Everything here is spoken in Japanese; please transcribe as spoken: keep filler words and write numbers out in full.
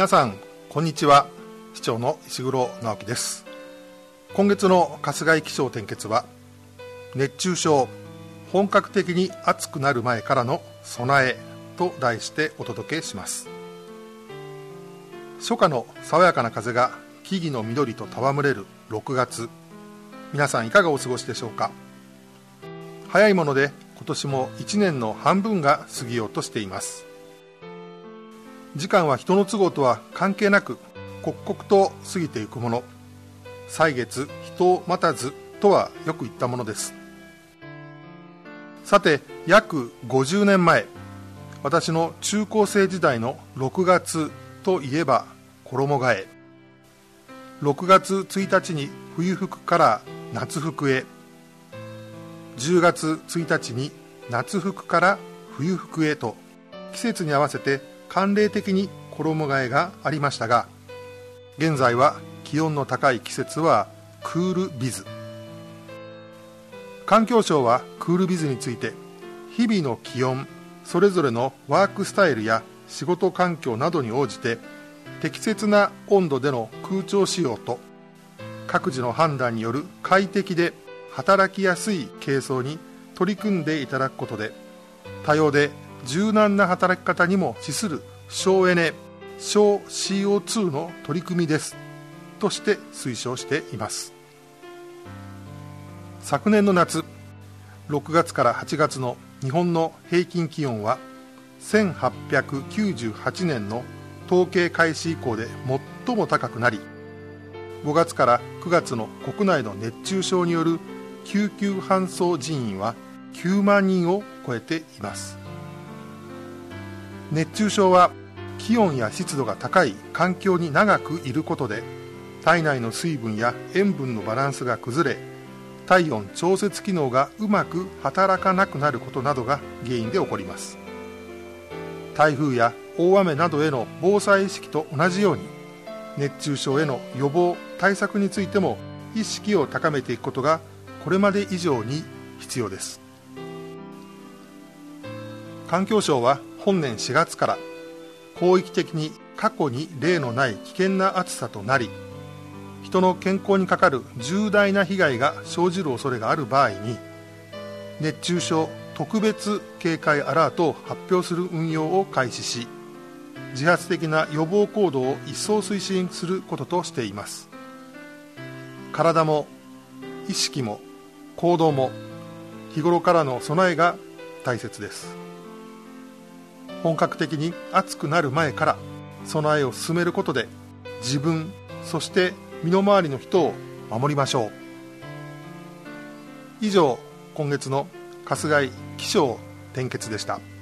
皆さんこんにちは。市長の石黒直樹です。今月の春日井気象点結は、熱中症本格的に暑くなる前からの備えと題してお届けします。初夏の爽やかな風が木々の緑と戯れるろくがつ、皆さんいかがお過ごしでしょうか。早いもので今年もいちねんの半分が過ぎようとしています。時間は人の都合とは関係なく刻々と過ぎていくもの。歳月人を待たずとはよく言ったものです。さて、約ごじゅうねんまえ、私の中高生時代のろくがつといえば衣替え。ろくがつついたちに冬服から夏服へ、じゅうがつついたちに夏服から冬服へと、季節に合わせて慣例的に衣替えがありましたが、現在は気温の高い季節はクールビズ。環境省はクールビズについて、日々の気温、それぞれのワークスタイルや仕事環境などに応じて適切な温度での空調使用と、各自の判断による快適で働きやすい軽装に取り組んでいただくことで、多様で柔軟な働き方にも資する省エネ、省 シーオーツー の取り組みですとして推奨しています。昨年の夏、ろくがつからはちがつの日本の平均気温はせんはっぴゃくきゅうじゅうはちねんの統計開始以降で最も高くなり、ごがつからくがつの国内の熱中症による救急搬送人員はきゅうまんにんを超えています。熱中症は気温や湿度が高い環境に長くいることで、体内の水分や塩分のバランスが崩れ、体温調節機能がうまく働かなくなることなどが原因で起こります。台風や大雨などへの防災意識と同じように、熱中症への予防対策についても意識を高めていくことがこれまで以上に必要です。環境省は本年しがつから広域的に過去に例のない危険な暑さとなり、人の健康にかかる重大な被害が生じる恐れがある場合に、熱中症特別警戒アラートを発表する運用を開始し、自発的な予防行動を一層推進することとしています。体も意識も行動も日頃からの備えが大切です。本格的に暑くなる前から備えを進めることで、自分そして身の回りの人を守りましょう。以上、今月の春日井気象点結でした。